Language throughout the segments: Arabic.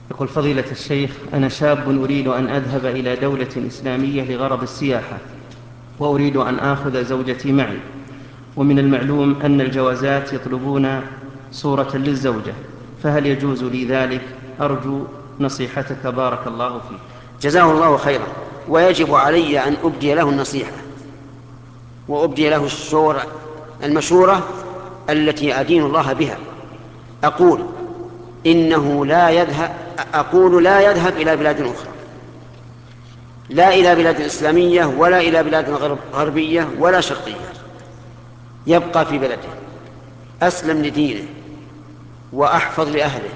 يقول فضيلة الشيخ: أنا شاب أريد أن أذهب إلى دولة إسلامية لغرض السياحة، وأريد أن آخذ زوجتي معي، ومن المعلوم أن الجوازات يطلبون صورة للزوجة، فهل يجوز لي ذلك؟ أرجو نصيحتك بارك الله فيك. جزاه الله خيرا. ويجب علي أن أبدي له النصيحة وأبدي له المشورة التي أدين الله بها. أقول لا يذهب إلى بلاد أخرى، لا إلى بلاد إسلامية ولا إلى بلاد غربية ولا شرقية، يبقى في بلده، أسلم لدينه وأحفظ لأهله،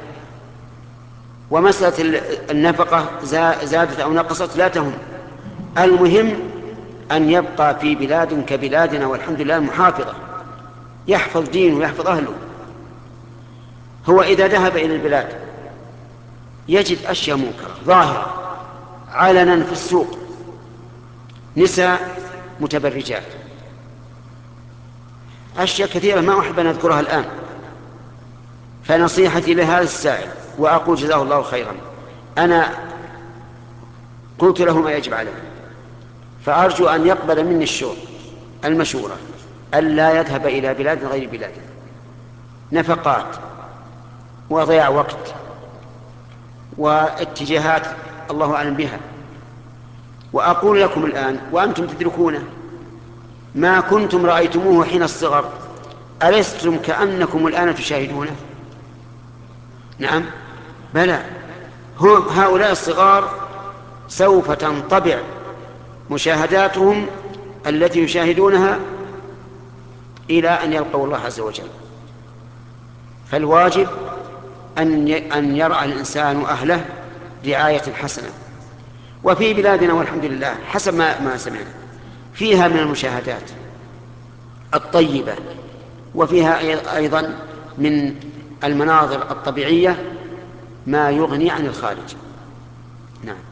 ومسألة النفقة زادت أو نقصت لا تهم، المهم أن يبقى في بلاد كبلادنا والحمد لله المحافظة، يحفظ دينه ويحفظ أهله. هو إذا ذهب إلى البلاد يجد أشياء منكرة ظاهرة علنا في السوق، نساء متبرجات، أشياء كثيرة ما أحب أن أذكرها الآن. فنصيحتي لهذا السائل، وأقول جزاه الله خيرا، أنا قلت له ما يجب عليه، فأرجو أن يقبل مني المشورة ألا يذهب إلى بلاد غير بلاده، نفقات وضياع وقت واتجاهات الله أعلم بها. وأقول لكم الآن وأنتم تدركونه ما كنتم رأيتموه حين الصغر، ألستم كأنكم الآن تشاهدونه؟ نعم بلى. هؤلاء الصغار سوف تنطبع مشاهداتهم التي يشاهدونها إلى أن يلقوا الله عز وجل. فالواجب أن يرعى الإنسان أهله رعاية حسنة. وفي بلادنا والحمد لله حسب ما سمعنا فيها من المشاهدات الطيبة، وفيها أيضا من المناظر الطبيعية ما يغني عن الخارج. نعم.